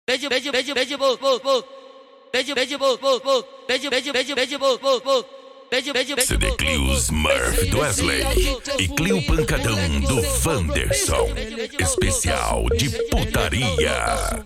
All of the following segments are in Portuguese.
CD Clio Smurf do Wesley e Clio Pancadão do Wanderson. Especial de putaria.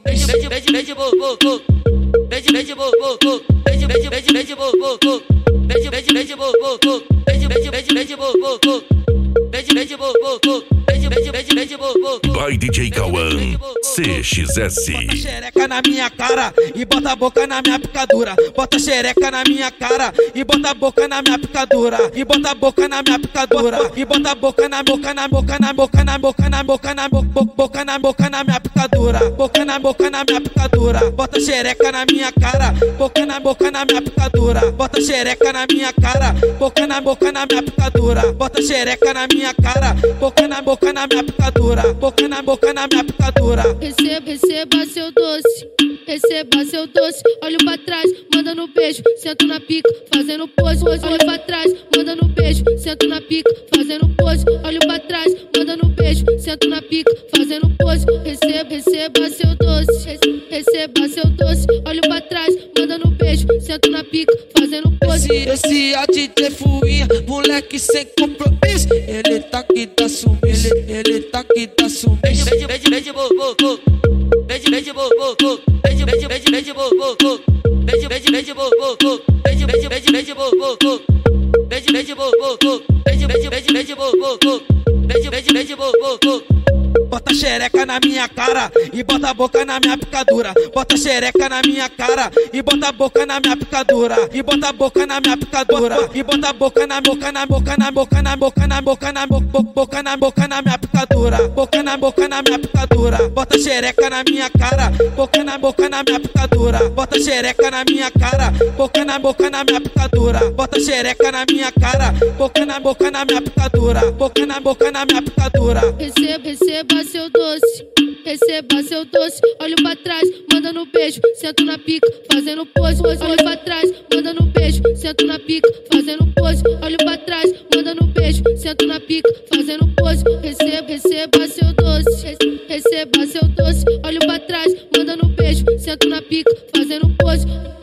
Vai DJ Cauã CXS. Bota xereca na minha cara e bota a boca na minha picadura. Bota xereca na minha cara e bota a boca na minha picadura. E bota a boca na minha picadura. E bota a boca na boca na boca na boca na boca na boca na boca na boca na minha picadura. Boca na minha picadura. Bota xereca na minha cara, boca na minha picadura. Bota xereca na minha cara, boca na minha picadura. Bota xereca na minha cara, boca na minha picadura. Boca na minha picadura. Receba seu doce, receba seu doce. Olho pra trás, manda no beijo, sento na pica, fazendo pose. Olho pra trás, manda no beijo, sento na pica, fazendo pose. Olho pra trás, manda no beijo, sento na pica, fazendo pose. Receba seu doce, receba seu doce. Olho pra trás, manda no beijo, sento na pica, fazendo pose. Esse é o DJ Fuinha, moleque sem compromisso. Ele tá aqui, tá sumiço, ele tá aqui, tá sumiço. Bota xereca na minha cara e bota a boca na minha picadura. Bota xereca na minha cara e bota a boca na minha picadura. E bota a boca na minha picadura. E bota a boca na boca na boca na boca na boca na boca na boca na boca na minha picadura. Boca na minha picadura. Bota xereca na minha cara, boca na minha picadura. Bota xereca na minha cara, boca na minha picadura. Bota xereca na minha cara, boca na minha picadura. Boca na minha picadura. Receba seu doce, receba seu doce. Olho pra trás, manda no beijo, sento na pica, fazendo pose. Olho pra trás, manda no beijo, sento na pica, fazendo pose. Olho pra trás, manda no beijo, sento na pica, fazendo pose. Receba seu doce, receba seu doce. Olho pra trás, manda no beijo, sento na pica, fazendo pose.